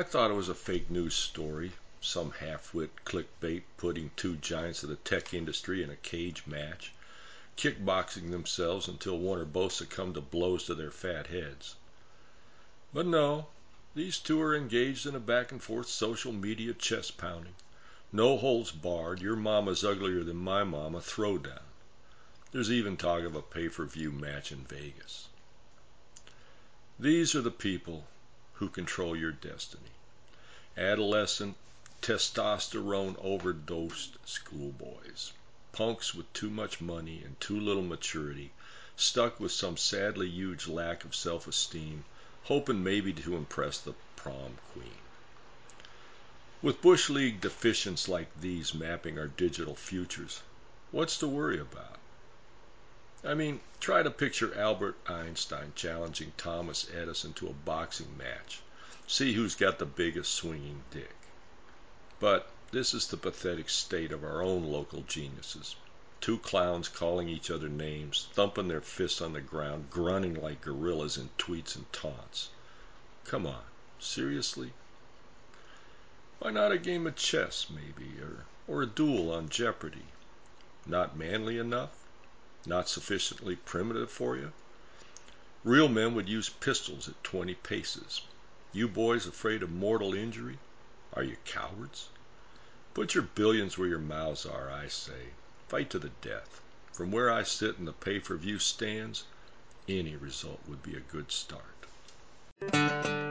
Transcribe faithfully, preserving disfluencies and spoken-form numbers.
thought it was a fake news story. Some half-wit clickbait putting two giants of the tech industry in a cage match, kickboxing themselves until one or both succumbed to blows to their fat heads. But no, these two are engaged in a back-and-forth social media chest pounding. No holds barred, your mama's uglier than my mama throwdown. There's even talk of a pay-per-view match in Vegas. These are the people who control your destiny. Adolescent, testosterone overdosed schoolboys. Punks with too much money and too little maturity, stuck with some sadly huge lack of self-esteem, hoping maybe to impress the prom queen. With Bush League deficients like these mapping our digital futures, what's to worry about? I mean, try to picture Albert Einstein challenging Thomas Edison to a boxing match. See who's got the biggest swinging dick. But this is the pathetic state of our own local geniuses. Two clowns calling each other names, thumping their fists on the ground, grunting like gorillas in tweets and taunts. Come on, seriously? Why not a game of chess, maybe, or, or a duel on Jeopardy? Not manly enough? Not sufficiently primitive for you? Real men would use pistols at twenty paces. You boys afraid of mortal injury? Are you cowards? Put your billions where your mouths are, I say. Fight to the death. From where I sit in the pay-per-view stands, any result would be a good start.